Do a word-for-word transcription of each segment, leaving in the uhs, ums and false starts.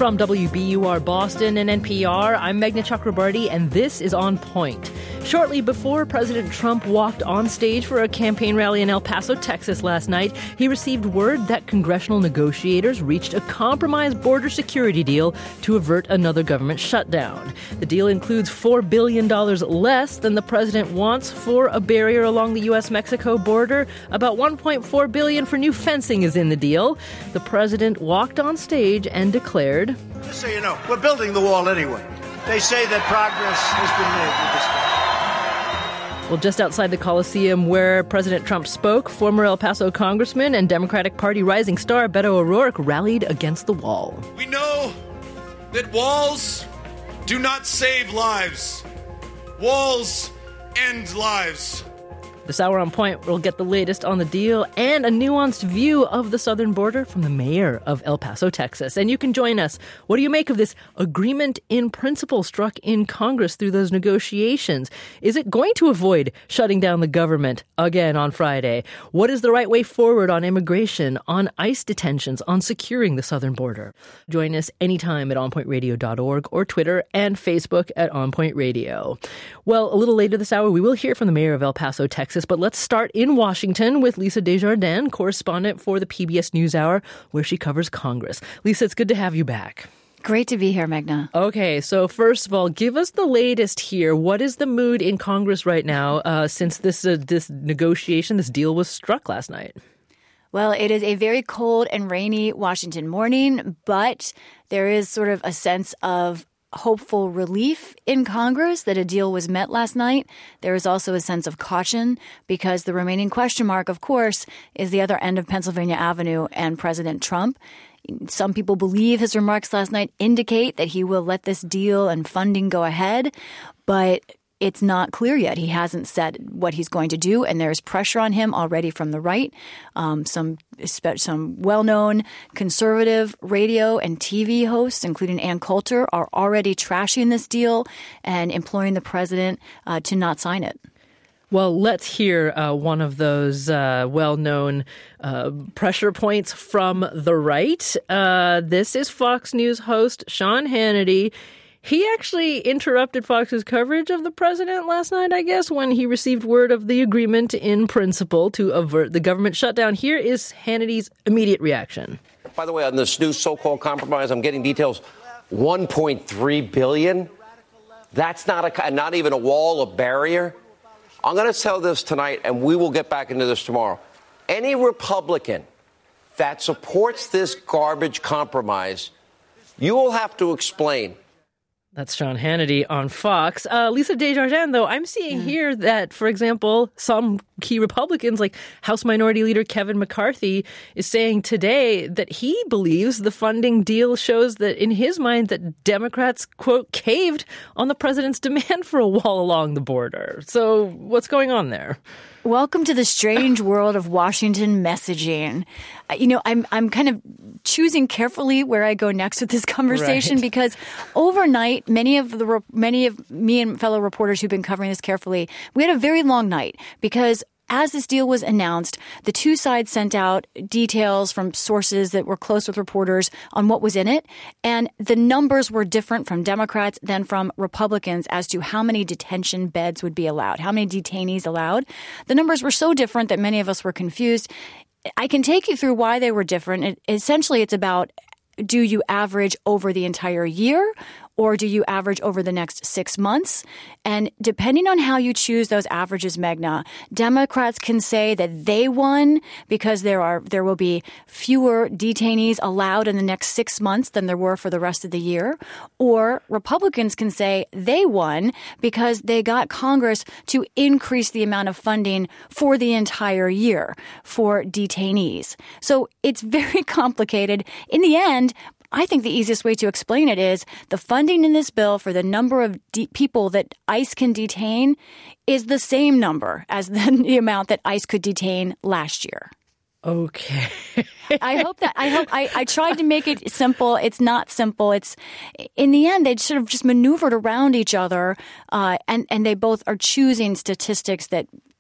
From W B U R Boston and N P R, I'm Meghna Chakrabarty, and this is On Point. Shortly before President Trump walked on stage for a campaign rally in El Paso, Texas last night, he received word that congressional negotiators reached a compromise border security deal to avert another government shutdown. The deal includes four billion dollars less than the president wants for a barrier along the U S Mexico border. About one point four billion dollars for new fencing is in the deal. The president walked on stage and declared, "Just so you know, we're building the wall anyway. They say that progress has been made with this bill." Well, just outside the Coliseum where President Trump spoke, former El Paso Congressman and Democratic Party rising star Beto O'Rourke rallied against the wall. We know that walls do not save lives. Walls end lives. This hour on Point, we'll get the latest on the deal and a nuanced view of the southern border from the mayor of El Paso, Texas. And you can join us. What do you make of this agreement in principle struck in Congress through those negotiations? Is it going to avoid shutting down the government again on Friday? What is the right way forward on immigration, on ICE detentions, on securing the southern border? Join us anytime at on point radio dot org or Twitter and Facebook at On Point Radio. Well, a little later this hour, we will hear from the mayor of El Paso, Texas. But let's start in Washington with Lisa Desjardins, correspondent for the P B S NewsHour, where she covers Congress. Lisa, it's good to have you back. Great to be here, Meghna. Okay, so first of all, give us the latest here. What is the mood in Congress right now uh, since this uh, this negotiation, this deal was struck last night? Well, it is a very cold and rainy Washington morning, but there is sort of a sense of hopeful relief in Congress that a deal was met last night. There is also a sense of caution because the remaining question mark, of course, is the other end of Pennsylvania Avenue and President Trump. Some people believe his remarks last night indicate that he will let this deal and funding go ahead, but it's not clear yet. He hasn't said what he's going to do, and there's pressure on him already from the right. Um, some some well-known conservative radio and T V hosts, including Ann Coulter, are already trashing this deal and imploring the president uh, to not sign it. Well, let's hear uh, one of those uh, well-known uh, pressure points from the right. Uh, this is Fox News host Sean Hannity. He actually interrupted Fox's coverage of the president last night, I guess, when he received word of the agreement in principle to avert the government shutdown. Here is Hannity's immediate reaction. By the way, on this new so-called compromise, I'm getting details. one point three billion dollars? That's not a, not even a wall, a barrier. I'm going to tell this tonight, and we will get back into this tomorrow. Any Republican that supports this garbage compromise, you will have to explain. That's Sean Hannity on Fox. Uh, Lisa Desjardins, though, I'm seeing yeah. here that, for example, some key Republicans, like House Minority Leader Kevin McCarthy, is saying today that he believes the funding deal shows that, in his mind, that Democrats, quote, caved on the president's demand for a wall along the border. So what's going on there? Welcome to the strange world of Washington messaging. You know, I'm I'm kind of choosing carefully where I go next with this conversation right. because overnight, many of the many of me and fellow reporters who've been covering this carefully, we had a very long night because as this deal was announced, the two sides sent out details from sources that were close with reporters on what was in it. And the numbers were different from Democrats than from Republicans as to how many detention beds would be allowed, how many detainees allowed. The numbers were so different that many of us were confused. I can take you through why they were different. It, essentially, it's about, do you average over the entire year? Or do you average over the next six months? And depending on how you choose those averages, Meghna, Democrats can say that they won because there are there will be fewer detainees allowed in the next six months than there were for the rest of the year. Or Republicans can say they won because they got Congress to increase the amount of funding for the entire year for detainees. So it's very complicated. In the end, I think the easiest way to explain it is the funding in this bill for the number of de- people that ICE can detain is the same number as the, the amount that ICE could detain last year. Okay. I hope that I hope I, I tried to make it simple. It's not simple. It's in the end, they sort of just maneuvered around each other, uh, and and they both are choosing statistics that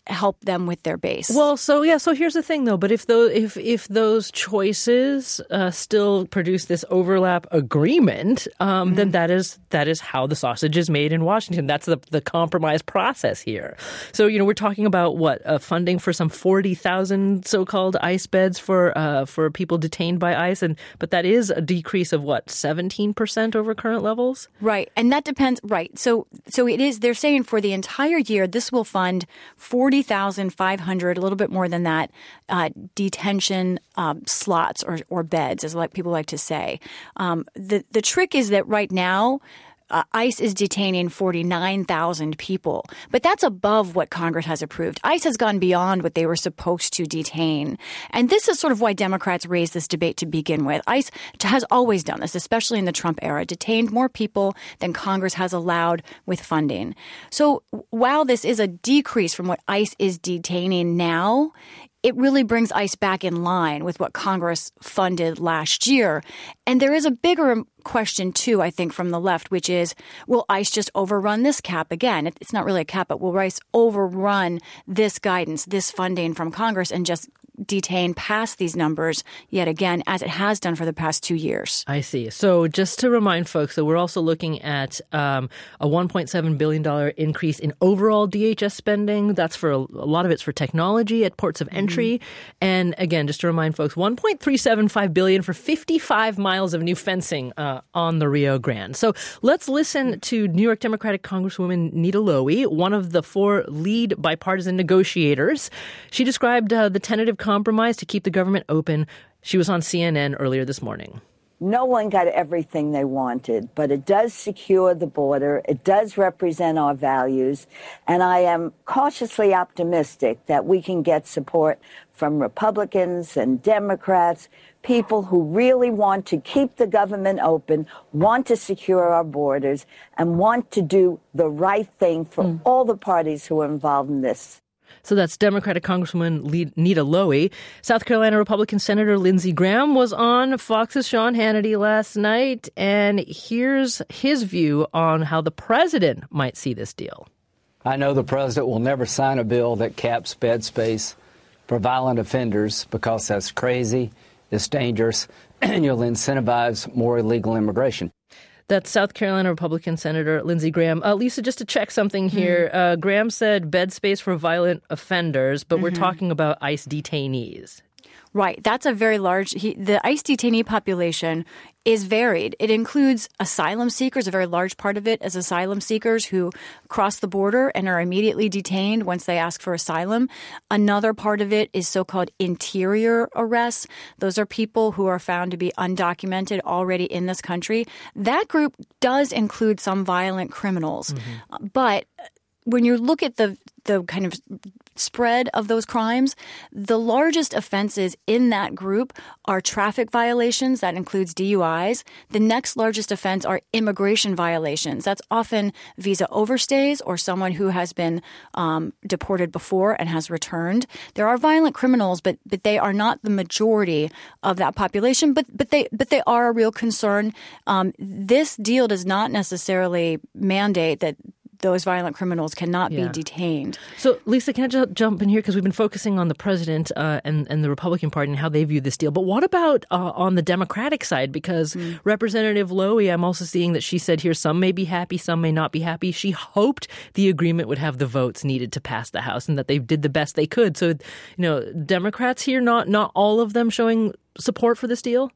help them with their base. Well, so yeah, so here's the thing though, but if those if if those choices uh, still produce this overlap agreement, um, mm-hmm. then that is that is how the sausage is made in Washington. That's the the compromise process here. So, you know, we're talking about what uh, funding for some forty thousand so-called ICE beds for uh, for people detained by ICE, and but that is a decrease of what, seventeen percent over current levels? Right, and that depends. Right, so so it is. They're saying for the entire year, this will fund forty thousand five hundred, a little bit more than that, uh, detention um, slots or, or beds, as like people like to say. Um, the the trick is that right now, Uh, ICE is detaining forty-nine thousand people, but that's above what Congress has approved. ICE has gone beyond what they were supposed to detain. And this is sort of why Democrats raised this debate to begin with. ICE has always done this, especially in the Trump era, detained more people than Congress has allowed with funding. So while this is a decrease from what ICE is detaining now, it really brings ICE back in line with what Congress funded last year. And there is a bigger question, too, I think, from the left, which is, will ICE just overrun this cap again? It's not really a cap, but will ICE overrun this guidance, this funding from Congress, and just detain past these numbers yet again, as it has done for the past two years? I see. So just to remind folks that we're also looking at um, a one point seven billion dollars increase in overall D H S spending. That's for a, a lot of it's for technology at ports of entry. Mm-hmm. And again, just to remind folks, one point three seven five billion dollars for fifty-five miles of new fencing uh, on the Rio Grande. So let's listen to New York Democratic Congresswoman Nita Lowey, one of the four lead bipartisan negotiators. She described uh, the tentative compromise to keep the government open. She was on C N N earlier this morning. No one got everything they wanted, but it does secure the border. It does represent our values. And I am cautiously optimistic that we can get support from Republicans and Democrats, people who really want to keep the government open, want to secure our borders, and want to do the right thing for mm. all the parties who are involved in this. So that's Democratic Congresswoman Nita Lowey. South Carolina Republican Senator Lindsey Graham was on Fox's Sean Hannity last night, and here's his view on how the president might see this deal. I know the president will never sign a bill that caps bed space for violent offenders because that's crazy, it's dangerous, and you'll incentivize more illegal immigration. That's South Carolina Republican Senator Lindsey Graham. Uh, Lisa, just to check something here, mm. uh, Graham said bed space for violent offenders, but mm-hmm. we're talking about ICE detainees. Right. That's a very large, he, the ICE detainee population is varied. It includes asylum seekers. A very large part of it is asylum seekers who cross the border and are immediately detained once they ask for asylum. Another part of it is so-called interior arrests. Those are people who are found to be undocumented already in this country. That group does include some violent criminals. Mm-hmm. But when you look at the the kind of spread of those crimes, the largest offenses in that group are traffic violations. That includes D U Is. The next largest offense are immigration violations. That's often visa overstays or someone who has been um, deported before and has returned. There are violent criminals, but but they are not the majority of that population. But but they but they are a real concern. Um, this deal does not necessarily mandate that those violent criminals cannot yeah. be detained. So, Lisa, can I just jump in here? Because we've been focusing on the president uh, and, and the Republican Party and how they view this deal. But what about uh, on the Democratic side? Because mm. Representative Lowey, I'm also seeing that she said here some may be happy, some may not be happy. She hoped the agreement would have the votes needed to pass the House and that they did the best they could. So, you know, Democrats here, not not all of them showing support for this deal?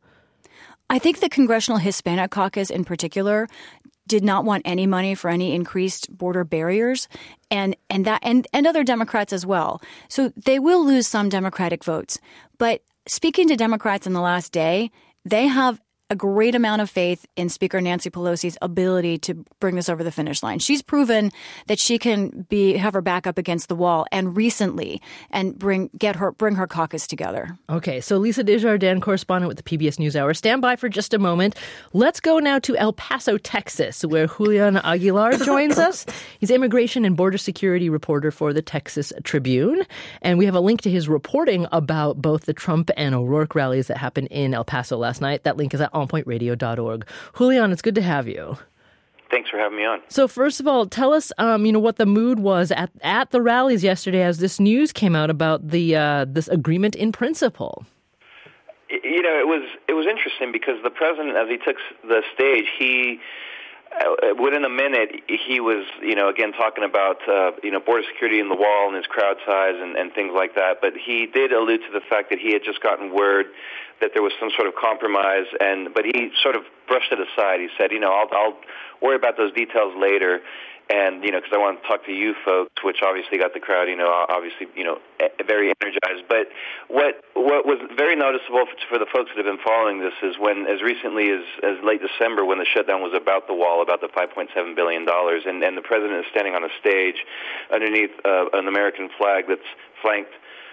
I think the Congressional Hispanic Caucus in particular did not want any money for any increased border barriers, and and that and, and other Democrats as well. So they will lose some Democratic votes. But speaking to Democrats in the last day, they have a great amount of faith in Speaker Nancy Pelosi's ability to bring this over the finish line. She's proven that she can be have her back up against the wall, and recently, and bring get her bring her caucus together. Okay, so Lisa Desjardins, correspondent with the P B S NewsHour. Stand by for just a moment. Let's go now to El Paso, Texas, where Julian Aguilar joins us. He's immigration and border security reporter for the Texas Tribune, and we have a link to his reporting about both the Trump and O'Rourke rallies that happened in El Paso last night. That link is at on point radio dot org. Julian, it's good to have you. Thanks for having me on. So first of all, tell us, um, you know, what the mood was at, at the rallies yesterday as this news came out about the uh, this agreement in principle. You know, it was it was interesting because the president, as he took the stage, he uh, within a minute he was, you know, again talking about uh, you know border security and the wall and his crowd size and, and things like that. But he did allude to the fact that he had just gotten word that there was some sort of compromise, and but he sort of brushed it aside. He said, you know, I'll, I'll worry about those details later. And, you know, because I want to talk to you folks, which obviously got the crowd, you know, obviously, you know, very energized. But what what was very noticeable for the folks that have been following this is when, as recently as, as late December, when the shutdown was about the wall, about the five point seven billion dollars, and, and the president is standing on a stage underneath uh, an American flag that's flanked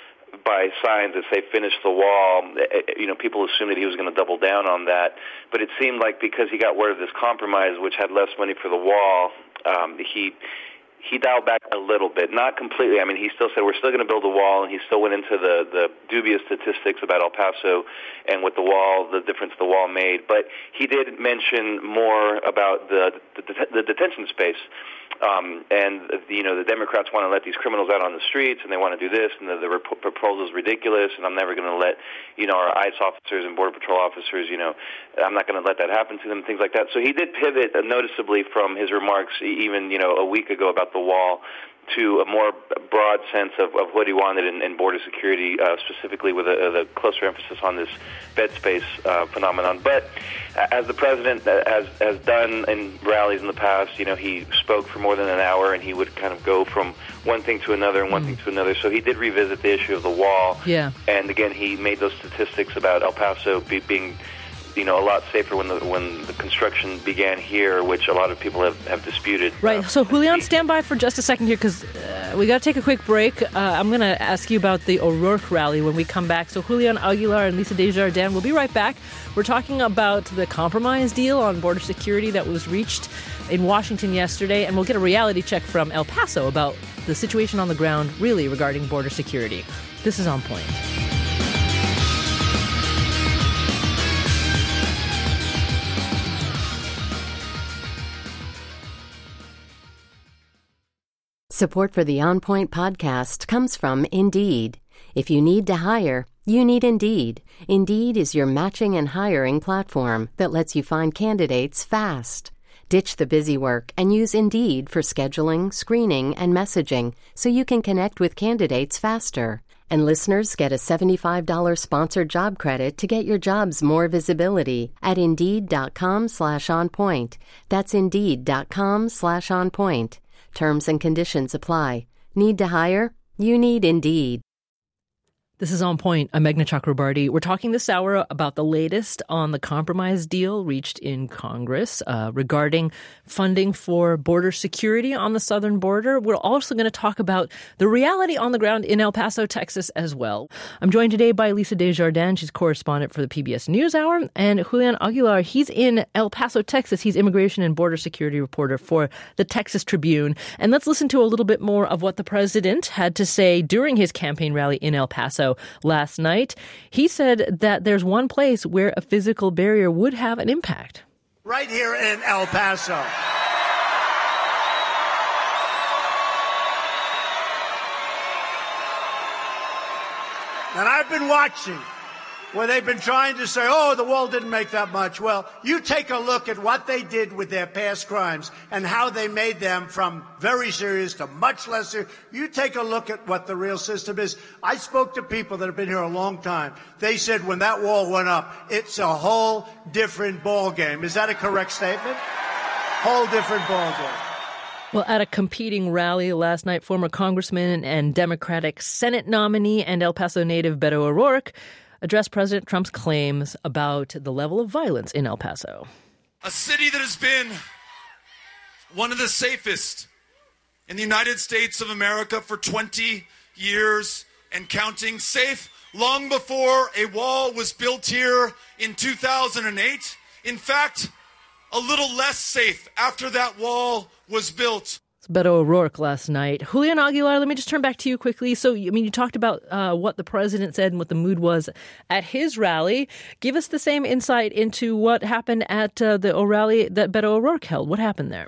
by signs that say "finish the wall," you know, people assumed that he was going to double down on that. But it seemed like because he got word of this compromise, which had less money for the wall, um, he he dialed back a little bit, not completely. I mean, he still said we're still going to build a wall, and he still went into the the dubious statistics about El Paso and what the wall, the difference the wall made. But he did mention more about the the, the detention space. Um, and, you know, the Democrats want to let these criminals out on the streets, and they want to do this, and the, the rep- proposal is ridiculous, and I'm never going to let, you know, our ICE officers and Border Patrol officers, you know, I'm not going to let that happen to them, things like that. So he did pivot uh, noticeably from his remarks even, you know, a week ago about the wall to a more broad sense of, of what he wanted in, in border security, uh, specifically with a, a closer emphasis on this bed space uh, phenomenon. But as the president has has done in rallies in the past, you know, he spoke for more than an hour, and he would kind of go from one thing to another and one mm. thing to another. So he did revisit the issue of the wall. Yeah. And again, he made those statistics about El Paso be, being, you know, a lot safer when the when the construction began here, which a lot of people have, have disputed. Right. Uh, so, Julian, stand by for just a second here because uh, we got to take a quick break. Uh, I'm going to ask you about the O'Rourke rally when we come back. So, Julian Aguilar and Lisa Desjardins will be right back. We're talking about the compromise deal on border security that was reached in Washington yesterday, and we'll get a reality check from El Paso about the situation on the ground, really, regarding border security. This is On Point. Support for the On Point podcast comes from Indeed. If you need to hire, you need Indeed. Indeed is your matching and hiring platform that lets you find candidates fast. Ditch the busy work and use Indeed for scheduling, screening, and messaging so you can connect with candidates faster. And listeners get a seventy-five dollars sponsored job credit to get your jobs more visibility at Indeed.com slash on point. That's Indeed.com slash on point. Terms and conditions apply. Need to hire? You need Indeed. This is On Point. I'm Meghna Chakrabarty. We're talking this hour about the latest on the compromise deal reached in Congress uh, regarding funding for border security on the southern border. We're also going to talk about the reality on the ground in El Paso, Texas as well. I'm joined today by Lisa Desjardins. She's correspondent for the P B S NewsHour. And Julian Aguilar, he's in El Paso, Texas. He's immigration and border security reporter for the Texas Tribune. And let's listen to a little bit more of what the president had to say during his campaign rally in El Paso last night. He said that there's one place where a physical barrier would have an impact. Right here in El Paso. And I've been watching where they've been trying to say, oh, the wall didn't make that much. Well, you take a look at what they did with their past crimes and how they made them from very serious to much less serious. You take a look at what the real system is. I spoke to people that have been here a long time. They said when that wall went up, it's a whole different ballgame. Is that a correct statement? Whole different ballgame. Well, at a competing rally last night, former Congressman and Democratic Senate nominee and El Paso native Beto O'Rourke addressed President Trump's claims about the level of violence in El Paso. A city that has been one of the safest in the United States of America for twenty years and counting, safe long before a wall was built here in two thousand eight. In fact, a little less safe after that wall was built. Beto O'Rourke last night. Julian Aguilar, let me just turn back to you quickly. So, I mean, you talked about uh, what the president said and what the mood was at his rally. Give us the same insight into what happened at uh, the rally that Beto O'Rourke held. What happened there?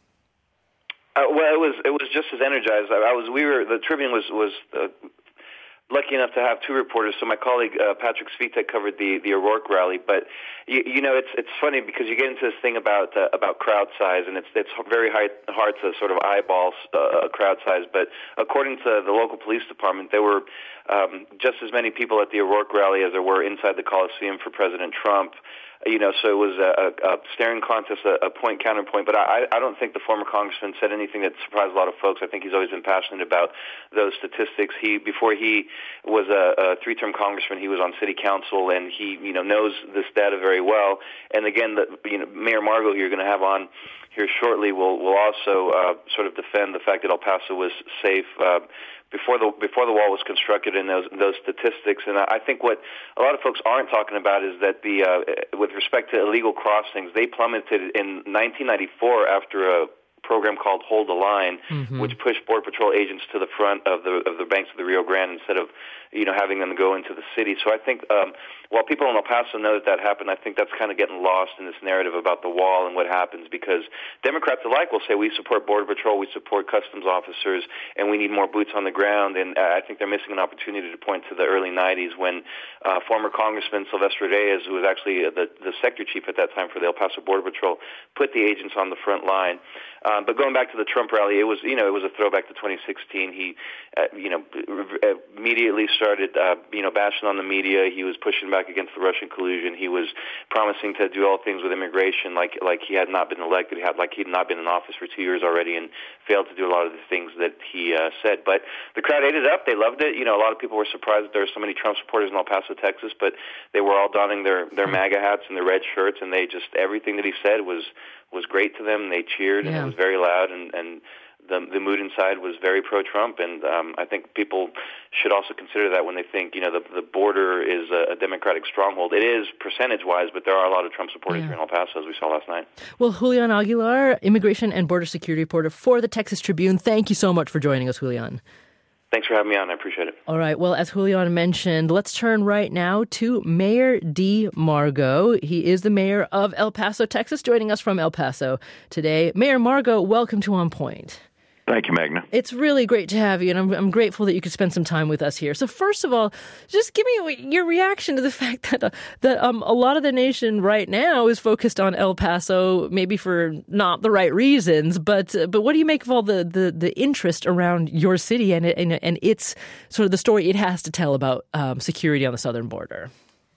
Uh, well, it was it was just as energized. I, I was. We were. The Tribune was was. Uh, lucky enough to have two reporters. So my colleague uh, Patrick Svitek covered the the O'Rourke rally, but you, you know it's it's funny because you get into this thing about uh, about crowd size, and it's it's very hard, hard to sort of eyeball uh, a crowd size. But according to the local police department, there were um, just as many people at the O'Rourke rally as there were inside the Coliseum for President Trump. You know, so it was a, a staring contest, a, a point counterpoint. But I, I don't think the former congressman said anything that surprised a lot of folks. I think he's always been passionate about those statistics. He before he was a, a three-term congressman, he was on city council, and he you know knows this data very well. And again, the, you know, Mayor Margo, who you're going to have on here shortly, will will also uh, sort of defend the fact that El Paso was safe. Uh, Before the before the wall was constructed, in those those statistics, and I think what a lot of folks aren't talking about is that the uh, with respect to illegal crossings, they plummeted in nineteen ninety-four after a program called Hold the Line, mm-hmm. which pushed Border Patrol agents to the front of the of the banks of the Rio Grande instead of you know having them go into the city. So I think um, while people in El Paso know that that happened, I think that's kind of getting lost in this narrative about the wall and what happens, because Democrats alike will say we support Border Patrol, we support customs officers, and we need more boots on the ground. And uh, I think they're missing an opportunity to point to the early nineties when uh, former Congressman Silvestre Reyes, who was actually the, the sector chief at that time for the El Paso Border Patrol, put the agents on the front line. Um, but going back to the Trump rally, it was you know it was a throwback to twenty sixteen. He uh, you know immediately started uh, you know bashing on the media. He was pushing back against the Russian collusion. He was promising to do all things with immigration like like he had not been elected, he had like he had not been in office for two years already, and failed to do a lot of the things that he uh, said. But the crowd ate it up. They loved it. You know, a lot of people were surprised that there were so many Trump supporters in El Paso, Texas, but they were all donning their their MAGA hats and their red shirts, and they just everything that he said was. was great to them. They cheered, and yeah. it was very loud, and, and the the mood inside was very pro-Trump. And um, I think people should also consider that when they think, you know, the, the border is a, a Democratic stronghold. It is percentage-wise, but there are a lot of Trump supporters yeah. here in El Paso, as we saw last night. Well, Julian Aguilar, immigration and border security reporter for the Texas Tribune, thank you so much for joining us, Julian. Thanks for having me on. I appreciate it. All right. Well, as Julian mentioned, let's turn right now to Mayor D. Margo. He is the mayor of El Paso, Texas, joining us from El Paso today. Mayor Margo, welcome to On Point. Thank you, Magna. It's really great to have you, and I'm, I'm grateful that you could spend some time with us here. So first of all, just give me your reaction to the fact that uh, that um, a lot of the nation right now is focused on El Paso, maybe for not the right reasons, but uh, but what do you make of all the, the, the interest around your city and, and and its sort of the story it has to tell about um, security on the southern border?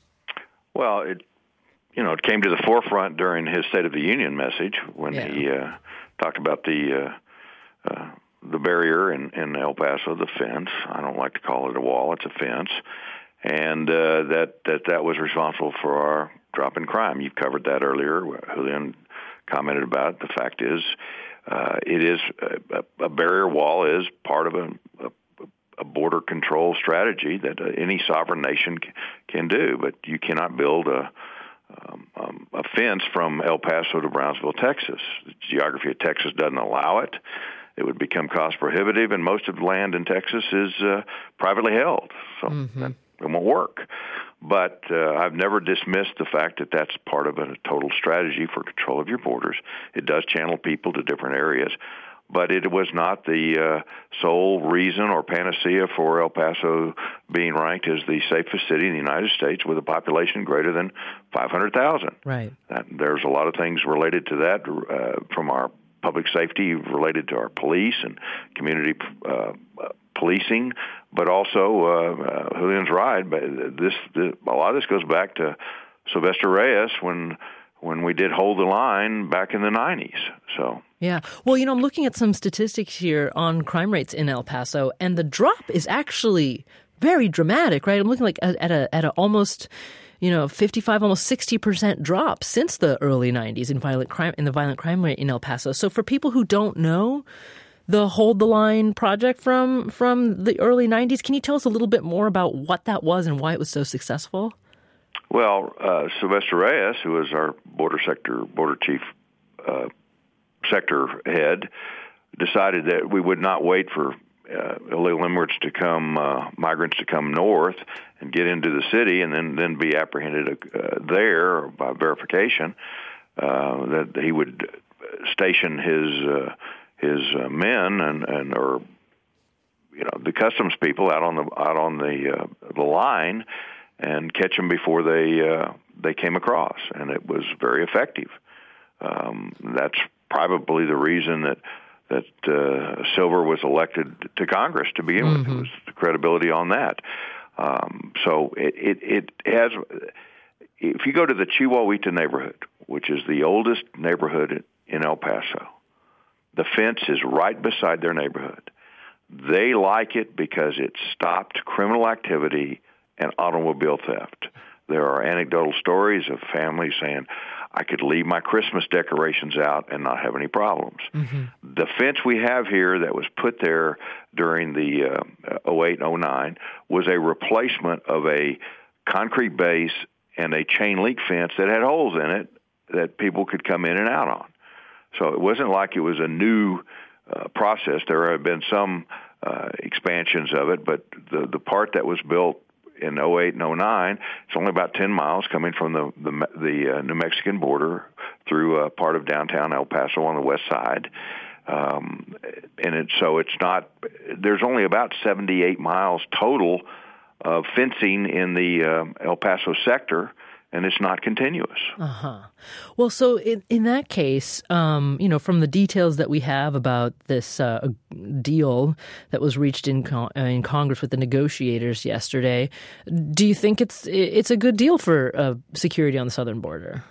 Well, it you know it came to the forefront during his State of the Union message when yeah. he uh, talked about the. Uh, Uh, the barrier in, in El Paso, the fence. I don't like to call it a wall; it's a fence, and uh, that that that was responsible for our drop in crime. You've covered that earlier. Julian commented about it. The fact is, uh, it is a, a barrier wall is part of a, a, a border control strategy that uh, any sovereign nation c- can do, but you cannot build a Um, um, a fence from El Paso to Brownsville, Texas. The geography of Texas doesn't allow it. It would become cost prohibitive, and most of the land in Texas is uh, privately held, so mm-hmm. that, it won't work. But uh, I've never dismissed the fact that that's part of a total strategy for control of your borders. It does channel people to different areas, but it was not the uh, sole reason or panacea for El Paso being ranked as the safest city in the United States with a population greater than five hundred thousand. Right. That, there's a lot of things related to that uh, from our public safety related to our police and community uh, policing, but also uh, uh, Julian's right. But this, this, a lot of this goes back to Silvestre Reyes when when we did Hold the Line back in the nineties. So. Yeah. Well, you know, I'm looking at some statistics here on crime rates in El Paso, and the drop is actually very dramatic, right? I'm looking like at a at a almost, you know, fifty-five, almost sixty percent drop since the early nineties in violent crime in the violent crime rate in El Paso. So for people who don't know the Hold the Line project from from the early nineties, can you tell us a little bit more about what that was and why it was so successful? Well, uh, Silvestre Reyes, who is our border sector border chief uh, sector head, decided that we would not wait for uh, illegal immigrants to come, uh, migrants to come north and get into the city and then, then be apprehended uh, there by verification, uh, that he would station his uh, his uh, men and, and or you know the customs people out on the out on the uh, the line and catch them before they uh, they came across, and it was very effective. Um, that's probably the reason that that uh, Silver was elected to Congress to begin mm-hmm. with. It was the credibility on that. Um, so it, it it has. If you go to the Chihuahuita neighborhood, which is the oldest neighborhood in El Paso, the fence is right beside their neighborhood. They like it because it stopped criminal activity and automobile theft. There are anecdotal stories of families saying, I could leave my Christmas decorations out and not have any problems. Mm-hmm. The fence we have here that was put there during the uh, oh eight and oh nine was a replacement of a concrete base and a chain link fence that had holes in it that people could come in and out on. So it wasn't like it was a new uh, process. There have been some uh, expansions of it, but the, the part that was built in oh eight and oh nine, it's only about ten miles coming from the the, the uh, New Mexican border through a part of downtown El Paso on the west side. Um, and it, so it's not, there's only about seventy-eight miles total of fencing in the uh, El Paso sector, and it's not continuous. Uh-huh. Well, so in, in that case, um, you know, from the details that we have about this uh, deal that was reached in con- in Congress with the negotiators yesterday, do you think it's it's a good deal for uh, security on the southern border?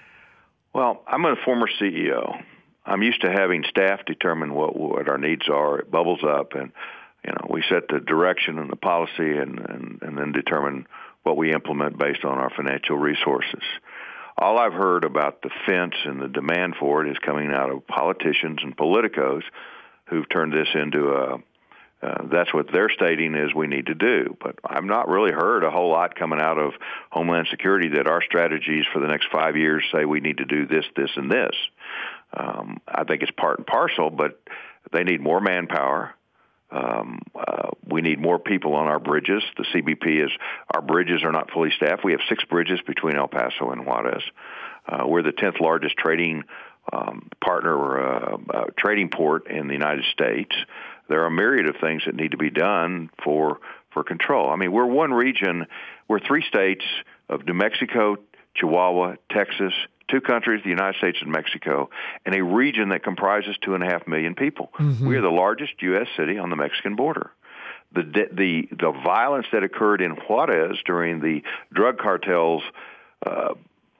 Well, I'm a former C E O. I'm used to having staff determine what, what our needs are. It bubbles up, and you know, we set the direction and the policy, and, and, and then determine what we implement based on our financial resources. All I've heard about the fence and the demand for it is coming out of politicians and politicos who've turned this into a, uh, that's what they're stating is we need to do. But I've not really heard a whole lot coming out of Homeland Security that our strategies for the next five years say we need to do this, this, and this. Um, I think it's part and parcel, but they need more manpower. Um, uh, we need more people on our bridges. The C B P is, our bridges are not fully staffed. We have six bridges between El Paso and Juarez. Uh, we're the tenth largest trading um, partner, uh, uh, trading port in the United States. There are a myriad of things that need to be done for, for control. I mean, we're one region, we're three states of New Mexico, Chihuahua, Texas, two countries, the United States and Mexico, and a region that comprises two and a half million people. Mm-hmm. We are the largest U S city on the Mexican border. The, the, the violence that occurred in Juarez during the drug cartels uh,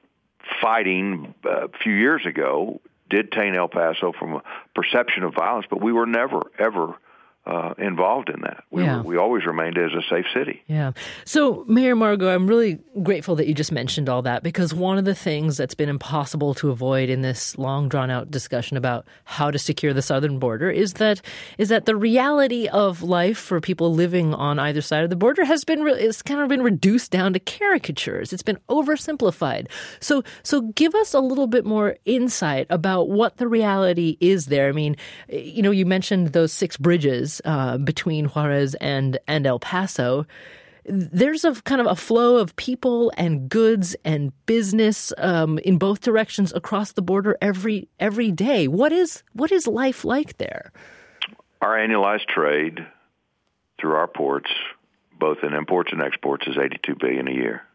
fighting uh, a few years ago did taint El Paso from a perception of violence, but we were never, ever Uh, involved in that. We, yeah. were, we always remained as a safe city. Yeah. So, Mayor Margo, I'm really grateful that you just mentioned all that, because one of the things that's been impossible to avoid in this long, drawn-out discussion about how to secure the southern border is that is that the reality of life for people living on either side of the border has been re- it's kind of been reduced down to caricatures. It's been oversimplified. So, so give us a little bit more insight about what the reality is there. I mean, you know, you mentioned those six bridges Uh, between Juarez and, and El Paso. There's a kind of a flow of people and goods and business um, in both directions across the border every every day. What is what is life like there? Our annualized trade through our ports, both in imports and exports, is eighty-two billion dollars a year.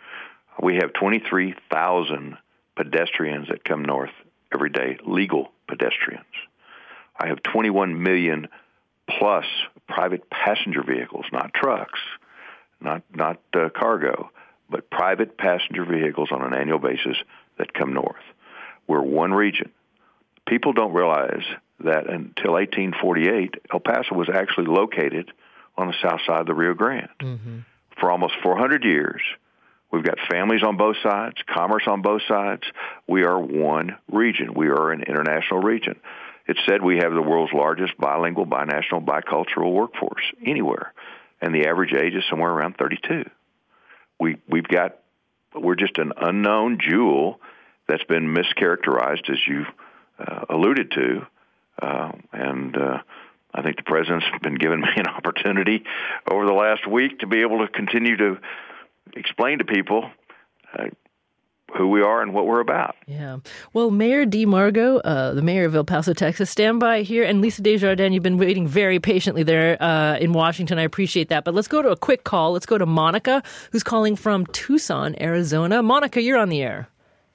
We have twenty-three thousand pedestrians that come north every day, legal pedestrians. I have twenty-one million plus private passenger vehicles, not trucks, not not uh, cargo, but private passenger vehicles on an annual basis that come north. We're one region. People don't realize that until eighteen forty-eight, El Paso was actually located on the south side of the Rio Grande. Mm-hmm. For almost four hundred years, we've got families on both sides, commerce on both sides. We are one region. We are an international region. It's said we have the world's largest bilingual, binational, bicultural workforce anywhere, and the average age is somewhere around thirty-two. We, we've got, we're just an unknown jewel that's been mischaracterized, as you uh, alluded to, Uh, and uh, I think the president's been giving me an opportunity over the last week to be able to continue to explain to people uh, who we are and what we're about. Yeah. Well, Mayor DeMargo, uh, the mayor of El Paso, Texas, stand by here. And Lisa Desjardins, you've been waiting very patiently there uh, in Washington. I appreciate that. But let's go to a quick call. Let's go to Monica, who's calling from Tucson, Arizona. Monica, you're on the air.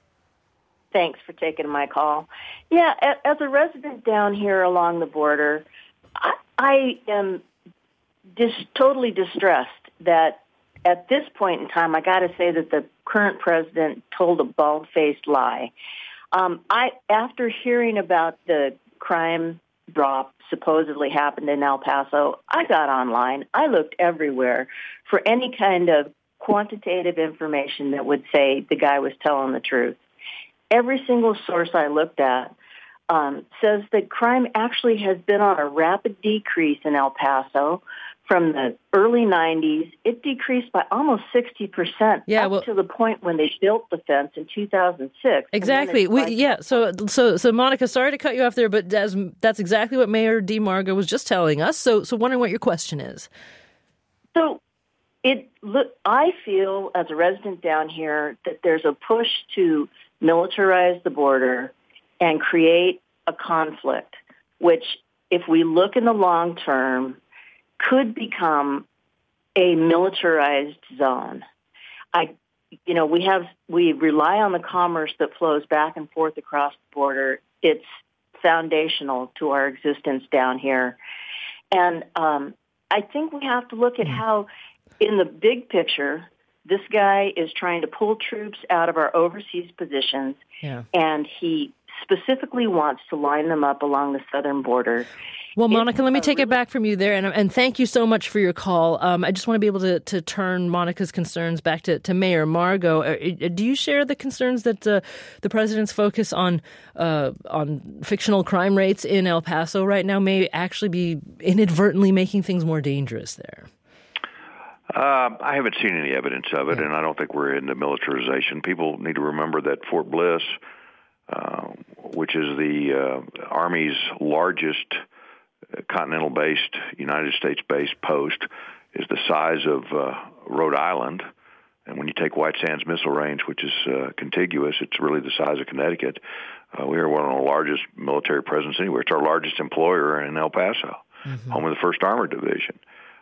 Thanks for taking my call. Yeah, as a resident down here along the border, I, I am just totally distressed that at this point in time, I got to say that the current president told a bald-faced lie. Um, I, after hearing about the crime drop supposedly happened in El Paso, I got online. I looked everywhere for any kind of quantitative information that would say the guy was telling the truth. Every single source I looked at um, says that crime actually has been on a rapid decrease in El Paso. From the early nineties, it decreased by almost sixty percent yeah, up well, to the point when they built the fence in two thousand six. Exactly. We, yeah. So, so, so, Monica, sorry to cut you off there, but that's, that's exactly what Mayor DeMargo was just telling us. So, so wondering what your question is. So, it look. I feel as a resident down here that there's a push to militarize the border and create a conflict, which, if we look in the long term, could become a militarized zone. I, you know, we have we rely on the commerce that flows back and forth across the border. It's foundational to our existence down here, and um, I think we have to look at how, in the big picture, this guy is trying to pull troops out of our overseas positions, yeah. and he specifically wants to line them up along the southern border. Well, Monica, let me take it back from you there, and and thank you so much for your call. Um, I just want to be able to, to turn Monica's concerns back to, to Mayor Margo. Uh, do you share the concerns that uh, the president's focus on uh, on fictional crime rates in El Paso right now may actually be inadvertently making things more dangerous there? Uh, I haven't seen any evidence of it, yeah. and I don't think we're into militarization. People need to remember that Fort Bliss, uh, which is the uh, Army's largest continental-based, United States-based post, is the size of uh, Rhode Island. And when you take White Sands Missile Range, which is uh, contiguous, it's really the size of Connecticut. Uh, we are one of the largest military presence anywhere. It's our largest employer in El Paso, mm-hmm. home of the first Armored Division.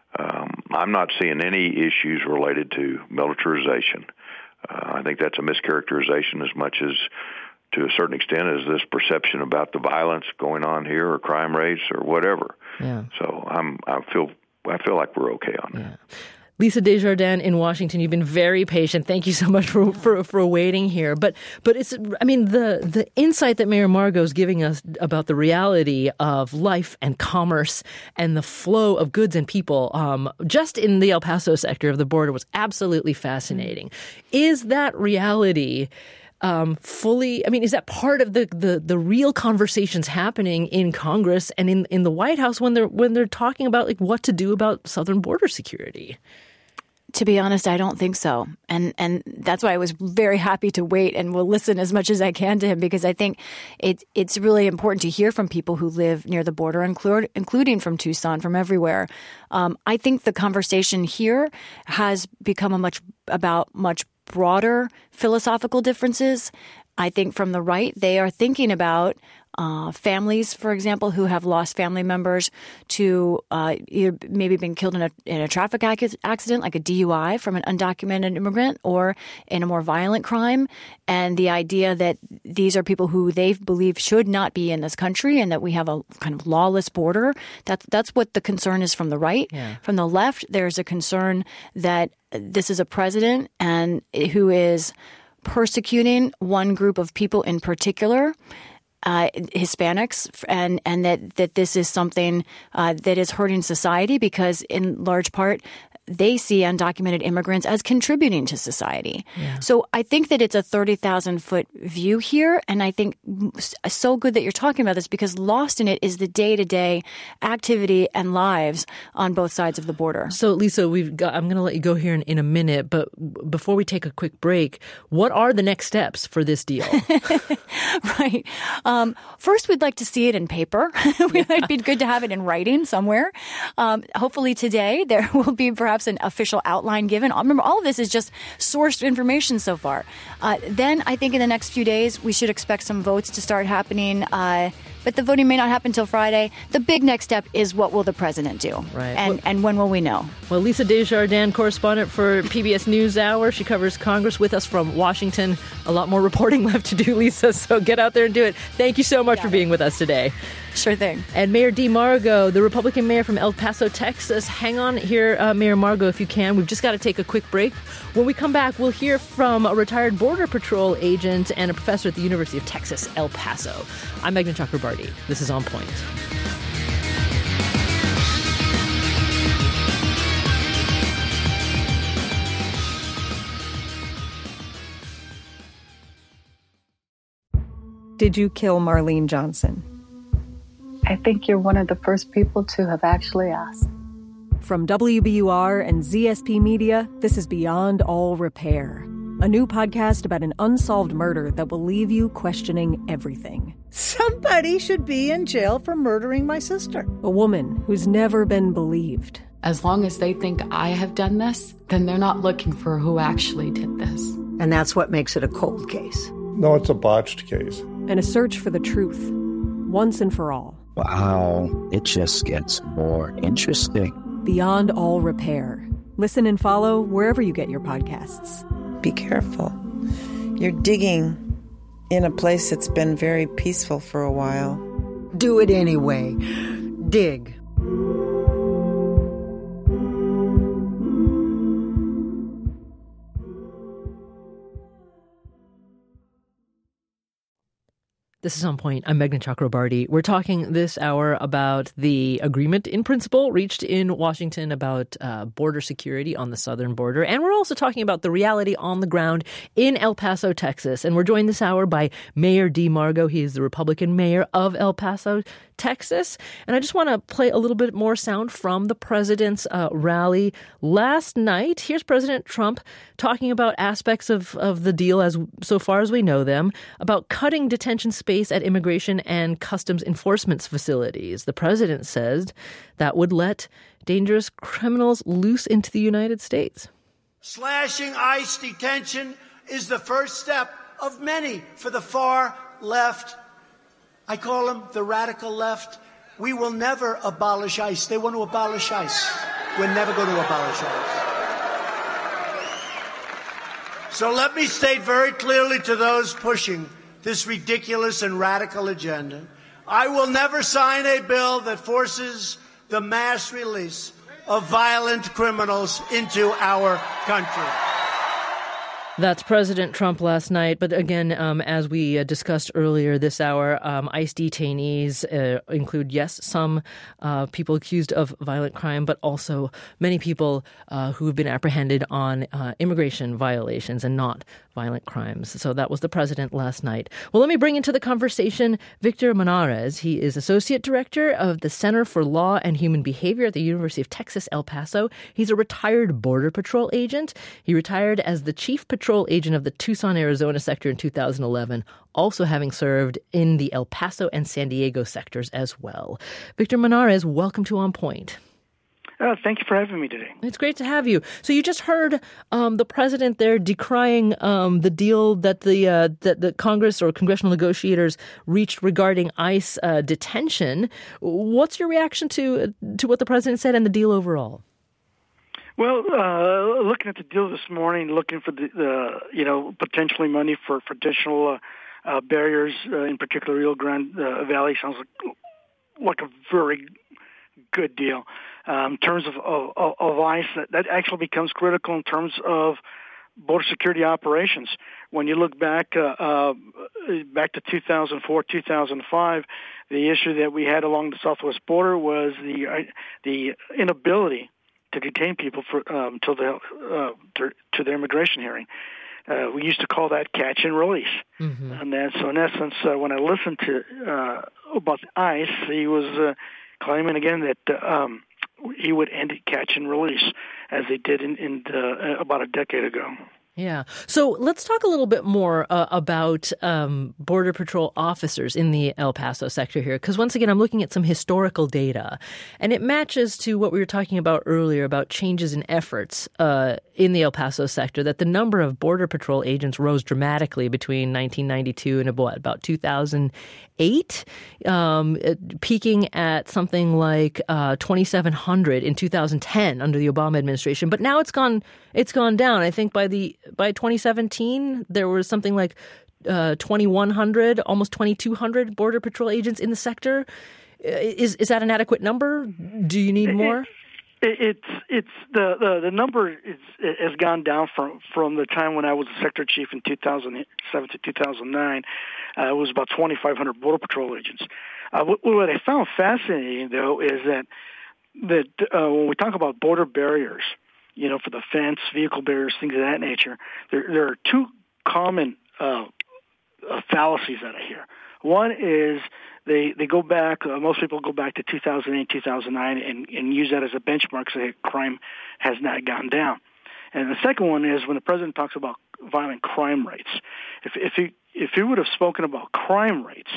Um, I'm not seeing any issues related to militarization. Uh, I think that's a mischaracterization as much as, to a certain extent, as this perception about the violence going on here or crime rates or whatever. Yeah. So I'm, I feel I feel like we're okay on that. Yeah. Lisa Desjardins in Washington, you've been very patient. Thank you so much for, for, for waiting here. But but it's I mean the the insight that Mayor Margo is giving us about the reality of life and commerce and the flow of goods and people um, just in the El Paso sector of the border was absolutely fascinating. Is that reality Um, fully, I mean, is that part of the, the, the real conversations happening in Congress and in, in the White House when they're when they're talking about like what to do about southern border security? To be honest, I don't think so. And and that's why I was very happy to wait and will listen as much as I can to him, because I think it, it's really important to hear from people who live near the border, include, including from Tucson, from everywhere. Um, I think the conversation here has become a much about much broader philosophical differences. I think from the right, they are thinking about uh, families, for example, who have lost family members to uh, either maybe been killed in a, in a traffic accident, like a D U I from an undocumented immigrant, or in a more violent crime. And the idea that these are people who they believe should not be in this country and that we have a kind of lawless border. That's, that's what the concern is from the right. Yeah. From the left, there's a concern that this is a president and who is persecuting one group of people in particular, uh, Hispanics, and and that, that this is something uh, that is hurting society because, in large part, they see undocumented immigrants as contributing to society. Yeah. So I think that it's a thirty thousand foot view here. And I think so good that you're talking about this, because lost in it is the day-to-day activity and lives on both sides of the border. So, Lisa, we've got, I'm going to let you go here in, in a minute, but before we take a quick break, what are the next steps for this deal? Right. Um, first, we'd like to see it in paper. It'd be good to have it in writing somewhere. Um, hopefully today there will be perhaps an official outline given. Remember, all of this is just sourced information so far. Uh, then I think in the next few days we should expect some votes to start happening. Uh, but the voting may not happen until Friday. The big next step is, what will the president do? Right. And, well, and when will we know? Well, Lisa Desjardins, correspondent for P B S NewsHour. She covers Congress with us from Washington. A lot more reporting left to do, Lisa, so get out there and do it. Thank you so much for being with us today. Sure thing. And Mayor Dee Margo, the Republican mayor from El Paso, Texas. Hang on here, uh, Mayor Margo, if you can. We've just got to take a quick break. When we come back, we'll hear from a retired Border Patrol agent and a professor at the University of Texas, El Paso. I'm Meghna Chakrabarti. This is On Point. Did you kill Marlene Johnson? I think you're one of the first people to have actually asked. From W B U R and Z S P Media, this is Beyond All Repair, a new podcast about an unsolved murder that will leave you questioning everything. Somebody should be in jail for murdering my sister. A woman who's never been believed. As long as they think I have done this, then they're not looking for who actually did this. And that's what makes it a cold case. No, it's a botched case. And a search for the truth, once and for all. Wow, it just gets more interesting. Beyond All Repair. Listen and follow wherever you get your podcasts. Be careful. You're digging in a place that's been very peaceful for a while. Do it anyway. Dig. This is On Point. I'm Meghna Chakrabarti. We're talking this hour about the agreement in principle reached in Washington about uh, border security on the southern border. And we're also talking about the reality on the ground in El Paso, Texas. And we're joined this hour by Mayor Dee Margo. He is the Republican mayor of El Paso, Texas. And I just want to play a little bit more sound from the president's uh, rally last night. Here's President Trump talking about aspects of, of the deal as so far as we know them, about cutting detention space at immigration and customs enforcement facilities. The president says that would let dangerous criminals loose into the United States. Slashing ICE detention is the first step of many for the far left. I call them the radical left. We will never abolish ICE. They want to abolish ICE. We're never going to abolish ICE. So let me state very clearly to those pushing this ridiculous and radical agenda, I will never sign a bill that forces the mass release of violent criminals into our country. That's President Trump last night. But again, um, as we uh, discussed earlier this hour, um, ICE detainees uh, include, yes, some uh, people accused of violent crime, but also many people uh, who have been apprehended on uh, immigration violations and not violent crimes. So that was the president last night. Well, let me bring into the conversation Victor Menares. He is Associate Director of the Center for Law and Human Behavior at the University of Texas, El Paso. He's a retired Border Patrol agent. He retired as the Chief Patrol Agent of the Tucson, Arizona sector in two thousand eleven, also having served in the El Paso and San Diego sectors as well. Victor Menares, welcome to On Point. Uh, thank you for having me today. It's great to have you. So you just heard um, the president there decrying um, the deal that the uh, that the Congress or congressional negotiators reached regarding ICE uh, detention. What's your reaction to to what the president said and the deal overall? Well, uh, looking at the deal this morning, looking for the, uh, you know, potentially money for, for additional uh, uh, barriers, uh, in particular Rio Grande uh, Valley, sounds like, like a very good deal. Um, in terms of, of, of ICE, that, that actually becomes critical in terms of border security operations. When you look back uh, uh, back to two thousand four, two thousand five, the issue that we had along the southwest border was the uh, the inability to to detain people for um, until the uh, to, to their immigration hearing. Uh, we used to call that catch and release. Mm-hmm. And then, so in essence, uh, when I listened to uh, about ICE, he was uh, claiming again that uh, um, he would end catch and release as they did in, in uh, about a decade ago. Yeah. So let's talk a little bit more uh, about um, Border Patrol officers in the El Paso sector here, because once again, I'm looking at some historical data, and it matches to what we were talking about earlier about changes in efforts uh, in the El Paso sector, that the number of Border Patrol agents rose dramatically between nineteen ninety-two and what, about two thousand eight, um, peaking at something like uh, twenty-seven hundred in two thousand ten under the Obama administration. But now it's gone it's gone down. I think by the by twenty seventeen, there was something like uh, twenty-one hundred, almost twenty-two hundred Border Patrol agents in the sector. Is is that an adequate number? Do you need more? It, it's it's the, the, the number is, has gone down from, from the time when I was a sector chief in two thousand seven to two thousand nine. Uh, it was about twenty-five hundred Border Patrol agents. Uh, what, what I found fascinating, though, is that that uh, when we talk about border barriers, you know, for the fence, vehicle barriers, things of that nature, there, there are two common uh, uh, fallacies that I hear. One is they they go back, uh, most people go back to two thousand eight, two thousand nine and, and use that as a benchmark, so that crime has not gone down. And the second one is when the president talks about violent crime rates. If if he if he would have spoken about crime rates,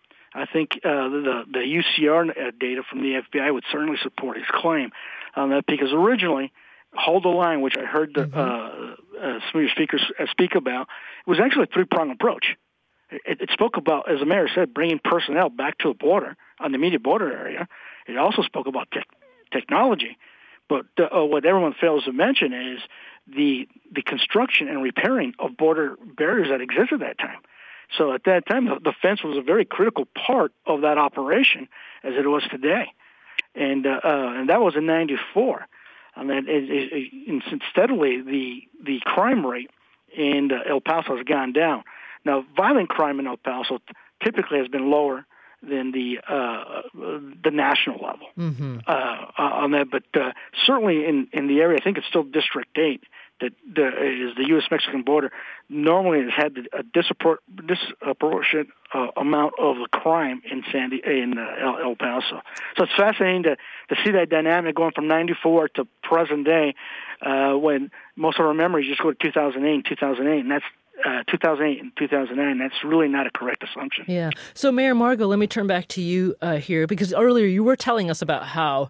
I think uh, the the U C R data from the F B I would certainly support his claim on that, because originally, Hold the Line, which I heard the, mm-hmm. uh, uh, some of your speakers uh, speak about, was actually a three-pronged approach. It, it spoke about, as the mayor said, bringing personnel back to the border, on the immediate border area. It also spoke about te- technology. But uh, what everyone fails to mention is the the construction and repairing of border barriers that existed at that time. So at that time, the, the fence was a very critical part of that operation, as it was today. And uh, uh, and that was in ninety-four. And then it, it, it, and steadily, the the crime rate in uh, El Paso has gone down. Now, violent crime in El Paso typically has been lower than the uh, the national level mm-hmm. uh, on that, but uh, certainly in, in the area, I think it's still District eight that uh, is the U S Mexican border. Normally, has had a disproportionate uh, amount of the crime in Sandy in uh, El, El Paso. So it's fascinating to to see that dynamic going from ninety-four to present day, uh, when most of our memories just go to two thousand eight and two thousand eight, and that's Uh, two thousand eight and two thousand nine, that's really not a correct assumption. Yeah. So, Mayor Margo, let me turn back to you uh, here, because earlier you were telling us about how,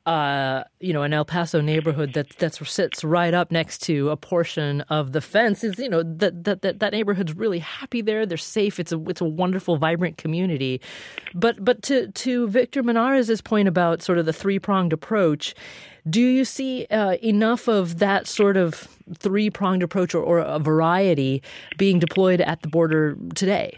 uh, you know, an El Paso neighborhood that that sits right up next to a portion of the fence is, you know, that that that, that neighborhood's really happy there. They're safe. It's a it's a wonderful, vibrant community. But but to to Victor Menares' point about sort of the three pronged approach. Do you see uh, enough of that sort of three-pronged approach or, or a variety being deployed at the border today?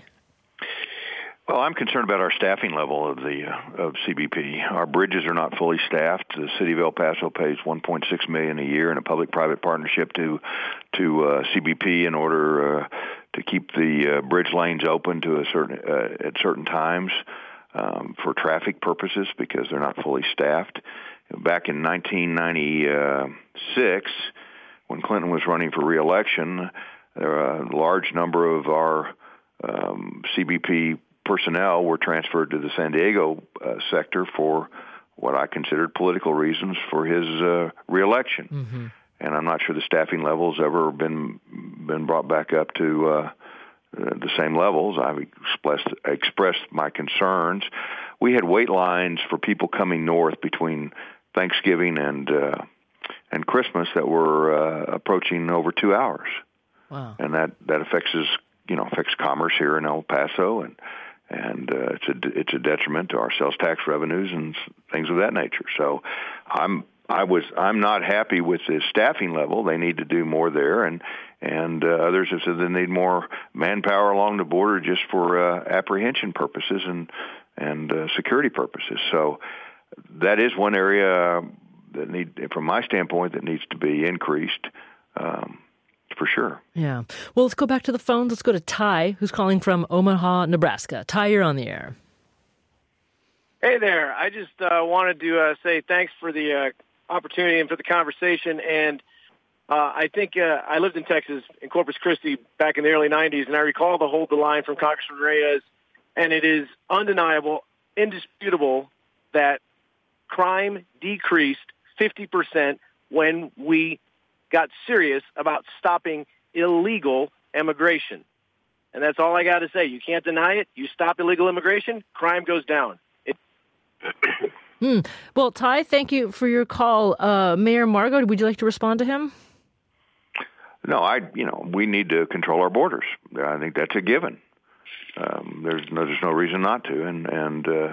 Well, I'm concerned about our staffing level of the uh, of C B P. Our bridges are not fully staffed. The city of El Paso pays one point six million dollars a year in a public-private partnership to to uh, C B P in order uh, to keep the uh, bridge lanes open to a certain uh, at certain times um, for traffic purposes, because they're not fully staffed. Back in nineteen ninety-six, when Clinton was running for re-election, there were a large number of our um, C B P personnel were transferred to the San Diego uh, sector for what I considered political reasons for his uh, re-election. Mm-hmm. And I'm not sure the staffing levels ever been been brought back up to uh, the same levels. I've expressed, expressed my concerns. We had wait lines for people coming north between Thanksgiving and uh, and Christmas that were uh, approaching over two hours. Wow! And that, that affects us, you know, affects commerce here in El Paso, and and uh, it's a it's a detriment to our sales tax revenues and things of that nature. So, I'm I was I'm not happy with the staffing level. They need to do more there, and and uh, others have said they need more manpower along the border just for uh, apprehension purposes and and uh, security purposes. So. That is one area that need, from my standpoint, that needs to be increased, um, for sure. Yeah. Well, let's go back to the phones. Let's go to Ty, who's calling from Omaha, Nebraska. Ty, you're on the air. Hey there. I just uh, wanted to uh, say thanks for the uh, opportunity and for the conversation. And uh, I think uh, I lived in Texas, in Corpus Christi, back in the early nineties, and I recall the hold the line from Congressman Reyes, and it is undeniable, indisputable, that crime decreased fifty percent when we got serious about stopping illegal immigration. And that's all I got to say. You can't deny it. You stop illegal immigration, crime goes down. It- hmm. Well, Ty, thank you for your call. Uh, Mayor Margo, would you like to respond to him? No, I. You know, we need to control our borders. I think that's a given. Um, there's no, there's no reason not to, and and uh,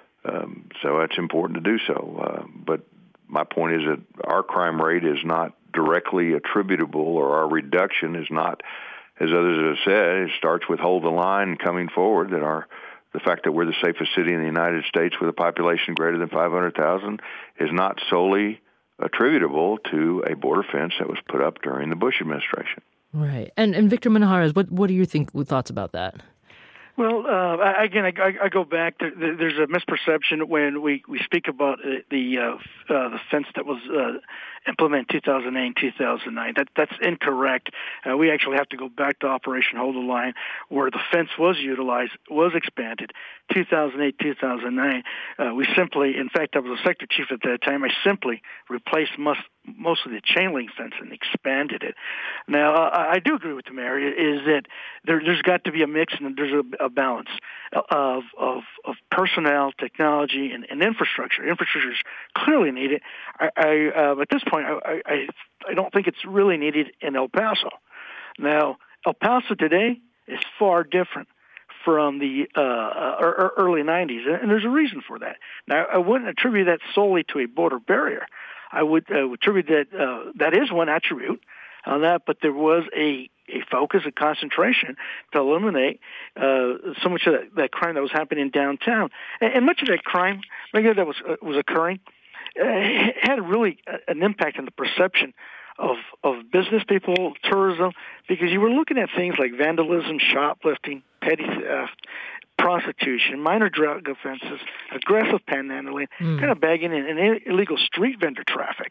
um, so it's important to do so. Uh, but my point is that our crime rate is not directly attributable, or our reduction is not, as others have said, it starts with hold the line coming forward, that our the fact that we're the safest city in the United States with a population greater than five hundred thousand is not solely attributable to a border fence that was put up during the Bush administration. Right. And and Victor Menahares, what, what do you think thoughts about that? Well, uh, again, I, I go back to there's a misperception when we, we speak about the uh, uh, the fence that was uh, implemented in two thousand eight and two thousand nine. That that's incorrect. Uh, we actually have to go back to Operation Hold the Line, where the fence was utilized, was expanded. two thousand eight, two thousand nine. Uh, we simply, in fact, I was a sector chief at that time. I simply replaced most most of the chain link fence and expanded it. Now, uh, I do agree with the mayor. Is that there, there's got to be a mix and there's a, a balance of of, of personnel, technology, and, and infrastructure. Infrastructure is clearly needed. I, I uh, at this point, I, I I don't think it's really needed in El Paso. Now, El Paso today is far different from the uh, early nineties, and there's a reason for that. Now, I wouldn't attribute that solely to a border barrier. I would uh, attribute that uh, that is one attribute on that, but there was a, a focus, a concentration to eliminate uh, so much of that, that crime that was happening downtown, and, and much of that crime, maybe that was uh, was occurring, uh, had really an impact on the perception of of business people, tourism, because you were looking at things like vandalism, shoplifting, petty theft, prostitution, minor drug offenses, aggressive panhandling, mm. kind of bagging in, and illegal street vendor traffic.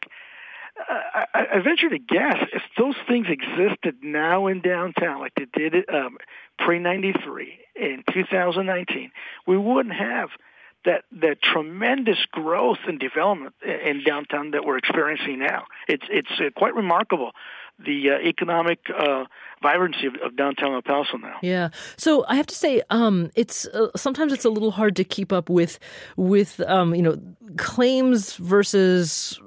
Uh, I, I venture to guess if those things existed now in downtown like they did um, pre ninety-three in two thousand nineteen, we wouldn't have that that tremendous growth and development in downtown that we're experiencing now. It's it's uh, quite remarkable, the uh, economic uh, vibrancy of, of downtown El Paso now. Yeah. So I have to say, um, it's uh, sometimes it's a little hard to keep up with with um, you know claims versus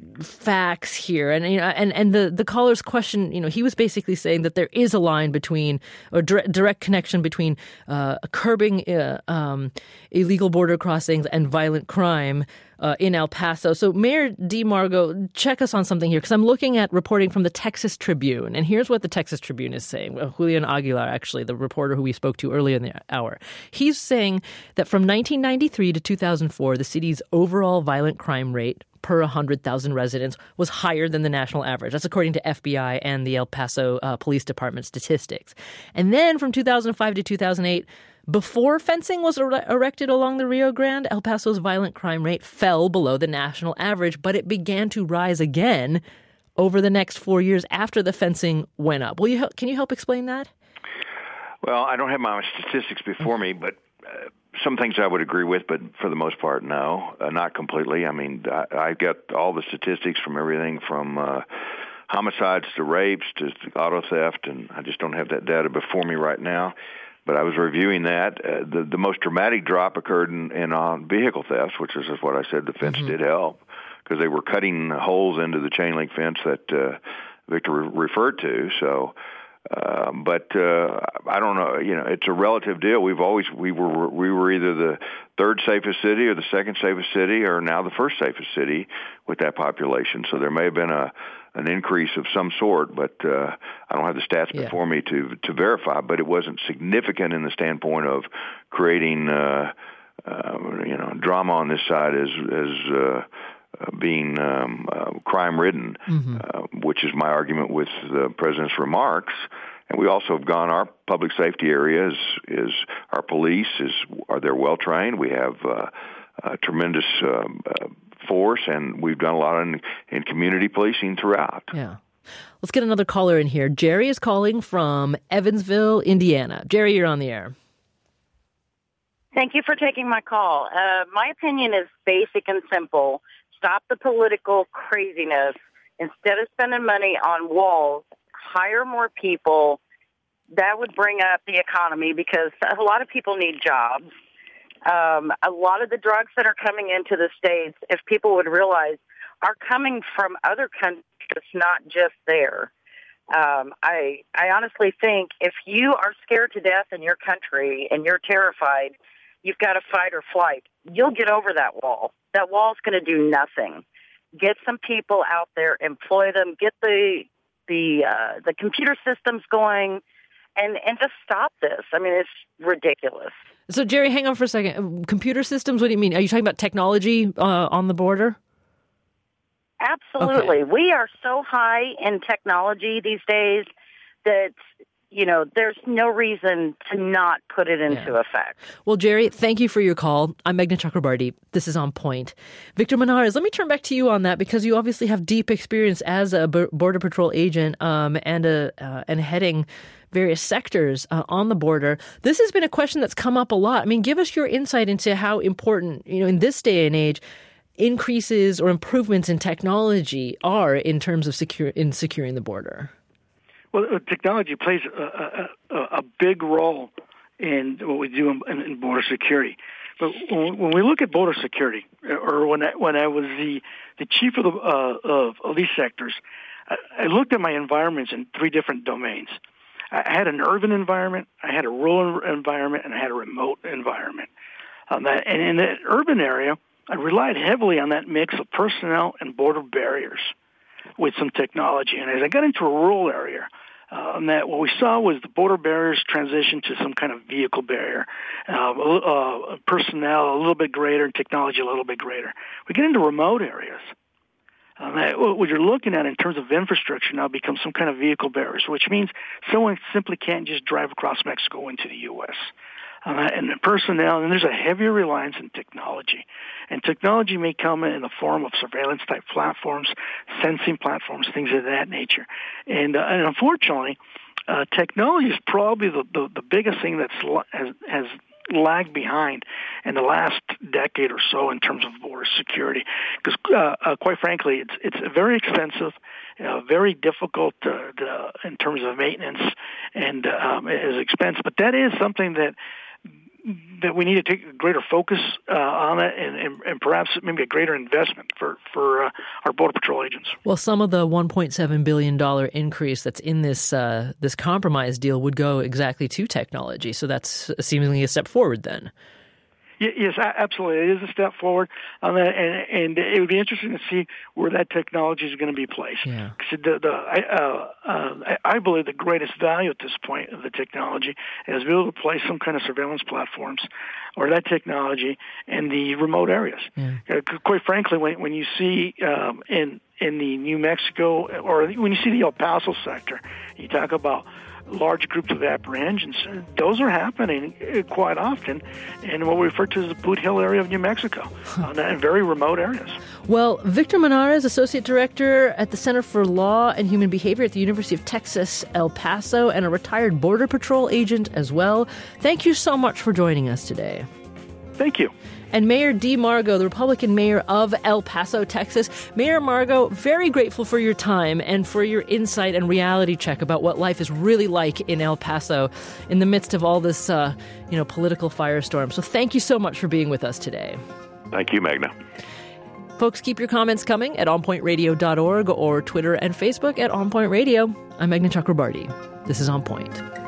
facts here, and you know, and and the the caller's question, you know, he was basically saying that there is a line between or direct, direct connection between uh, curbing uh, um, illegal border crossings and violent crime uh, in El Paso. So Mayor DeMargo, check us on something here, because I'm looking at reporting from the Texas Tribune, and here's what the Texas Tribune is saying. Well, Julian Aguilar, actually, the reporter who we spoke to earlier in the hour, he's saying that from nineteen ninety-three to two thousand four, the city's overall violent crime rate per one hundred thousand residents was higher than the national average. That's according to F B I and the El Paso uh, Police Department statistics. And then from two thousand five to two thousand eight, before fencing was er- erected along the Rio Grande, El Paso's violent crime rate fell below the national average, but it began to rise again over the next four years after the fencing went up. Will you? Can you help explain that? Well, I don't have my statistics before me, but uh, some things I would agree with, but for the most part, no, uh, not completely. I mean, I, I got all the statistics from everything from uh, homicides to rapes to, to auto theft, and I just don't have that data before me right now. But I was reviewing that. Uh, the, the most dramatic drop occurred in, in on vehicle thefts, which is what I said the fence mm-hmm. did help, because they were cutting holes into the chain link fence that uh, Victor re- referred to. So. Uh, but uh, I don't know. You know, it's a relative deal. We've always we were we were either the third safest city or the second safest city, or now the first safest city with that population. So there may have been a an increase of some sort, but uh, I don't have the stats yeah. before me to to verify. But it wasn't significant in the standpoint of creating uh, uh, you know drama on this side as as. Uh, Uh, being um, uh, crime-ridden, mm-hmm. uh, which is my argument with the president's remarks. And we also have gone, our public safety area is, is our police is are they're well-trained. We have uh, uh, tremendous um, uh, force, and we've done a lot in, in community policing throughout. Yeah. Let's get another caller in here. Jerry is calling from Evansville, Indiana. Jerry, you're on the air. Thank you for taking my call. Uh, my opinion is basic and simple. Stop the political craziness. Instead of spending money on walls, hire more people. That would bring up the economy because a lot of people need jobs. Um, a lot of the drugs that are coming into the States, if people would realize, are coming from other countries, not just there. Um, I, I honestly think if you are scared to death in your country and you're terrified, you've got to fight or flight. You'll get over that wall. That wall's going to do nothing. Get some people out there, employ them, get the the uh, the computer systems going, and, and just stop this. I mean, it's ridiculous. So, Jerry, hang on for a second. Computer systems, what do you mean? Are you talking about technology uh, on the border? Absolutely. Okay. We are so high in technology these days that, you know, there's no reason to not put it into Yeah. effect. Well, Jerry, thank you for your call. I'm Meghna Chakrabarty. This is On Point. Victor Menarez, let me turn back to you on that because you obviously have deep experience as a B- Border Patrol agent um, and a, uh, and heading various sectors uh, on the border. This has been a question that's come up a lot. I mean, give us your insight into how important, you know, in this day and age, increases or improvements in technology are in terms of secure in securing the border. Well, uh, technology plays a, a, a big role in what we do in, in border security. But when, when we look at border security, or when I, when I was the, the chief of, the, uh, of, of these sectors, I, I looked at my environments in three different domains. I had an urban environment, I had a rural environment, and I had a remote environment. Um, that, and in the urban area, I relied heavily on that mix of personnel and border barriers with some technology. And as I got into a rural area, um, that what we saw was the border barriers transition to some kind of vehicle barrier, uh, uh, personnel a little bit greater and technology a little bit greater. We get into remote areas. Um, that, what you're looking at in terms of infrastructure now becomes some kind of vehicle barriers, which means someone simply can't just drive across Mexico into the U S Uh, and the personnel, and there's a heavier reliance on technology. And technology may come in the form of surveillance-type platforms, sensing platforms, things of that nature. And, uh, and unfortunately, uh, technology is probably the, the, the biggest thing that's has, has lagged behind in the last decade or so in terms of border security. Because, uh, uh, quite frankly, it's it's very expensive, uh, very difficult uh, to, in terms of maintenance, and um, is expensive. But that is something that that we need to take a greater focus uh, on it, and, and, and perhaps maybe a greater investment for, for uh, our Border Patrol agents. Well, some of the one point seven billion dollars increase that's in this uh, this compromise deal would go exactly to technology. So that's seemingly a step forward then. Yes, absolutely. It is a step forward on that, and, and it would be interesting to see where that technology is going to be placed. Yeah. The, the, I, uh, uh, I believe the greatest value at this point of the technology is to be able to place some kind of surveillance platforms or that technology in the remote areas. Yeah. Uh, quite frankly, when, when you see um, in in the New Mexico, or when you see the El Paso sector, you talk about large groups of apprehensions. Those are happening quite often in what we refer to as the Boot Hill area of New Mexico, uh, in very remote areas. Well, Victor Menarez, Associate Director at the Center for Law and Human Behavior at the University of Texas, El Paso, and a retired Border Patrol agent as well. Thank you so much for joining us today. Thank you. And Mayor Dee Margo, the Republican mayor of El Paso, Texas. Mayor Margo, very grateful for your time and for your insight and reality check about what life is really like in El Paso in the midst of all this, uh, you know, political firestorm. So thank you so much for being with us today. Thank you, Meghna. Folks, keep your comments coming at on point radio dot org or Twitter and Facebook at On Point Radio. I'm Meghna Chakrabarty. This is On Point.